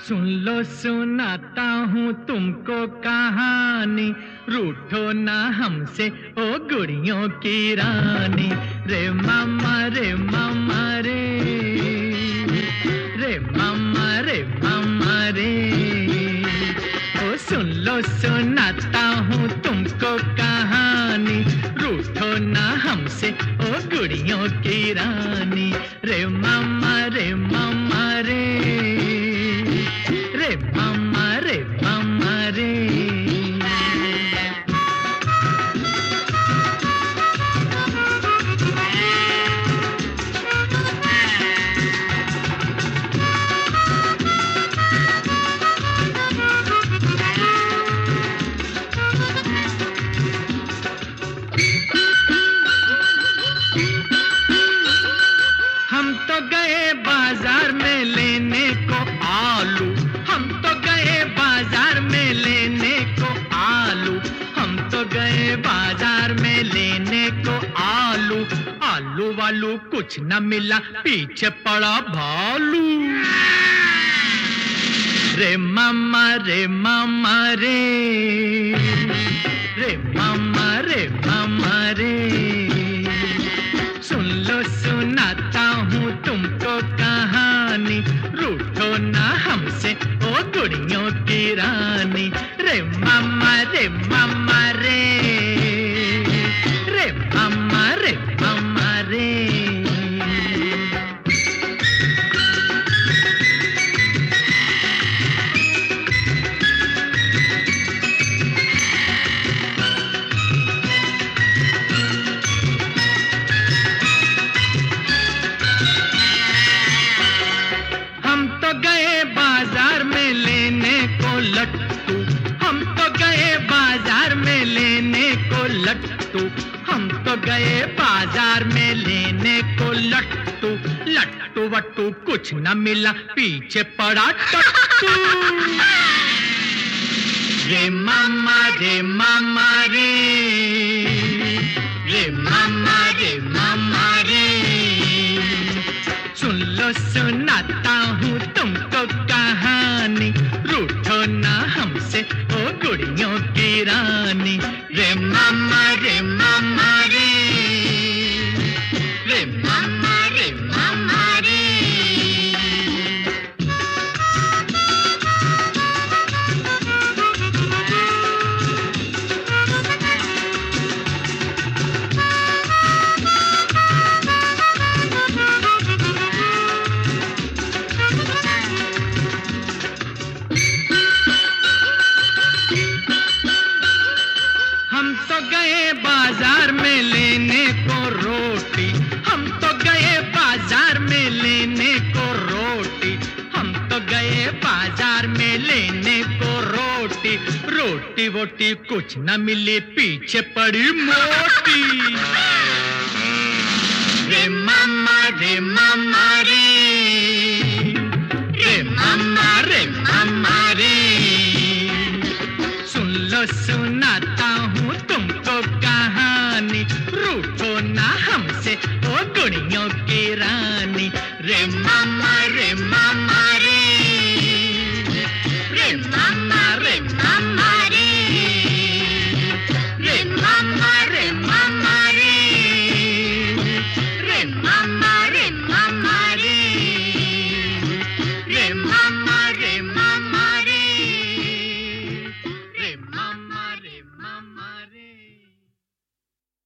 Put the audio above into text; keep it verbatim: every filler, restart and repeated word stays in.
सुन लो सुनाता हूँ तुमको कहानी, रूठो ना हमसे ओ गुड़ियों की रानी। रे मामा रे मामा रे, रे मामा रे मामा रे। ओ सुन लो सुनाता हूँ तुमको कहानी, रूठो ना हमसे ओ गुड़ियों की रानी। रे मामा रे मामा रे, रे मामा रे मामा रे। हम तो गए बाजार में लेने को आलू, हम तो गए बाजार में लेने को आलू, हम तो गए बाजार में लेने को आलू। आलू वालू कुछ न मिला, पीछे पड़ा भालू। रे मामा रे मामा रे, रे मामा रे मामा रे। सुन लो सुनाता हूँ तुमको कहानी, रूठो ना हमसे ओ गुड़ियों की रानी। रे मामा रे मामा रे, रे मामा रे मामा रे। हम तो गए बाजार में लेने को लट्टू, हम तो गए बाजार में लेने को लट्टू, हम तो गए बाजार में लेने को लट्टू। लट्टू वट्टू कुछ न मिला, पीछे पड़ा टट्टू। रे मामा रे मामा रे, रे मामा रे मामा रे। सुन लो सुनाता हूँ तुमको कहानी, रूठो ना हमसे ओ गुड़ियों की रानी। रे मामा रे मामा रे, रे मामा रे मामा रे। हम तो गए बाजार में लेने को रोटी, हम तो गए बाजार में लेने को रोटी, हम तो गए बाजार में लेने को रोटी। रोटी वोटी कुछ न मिली, पीछे पड़ी मोटी। रे मामा रे मामा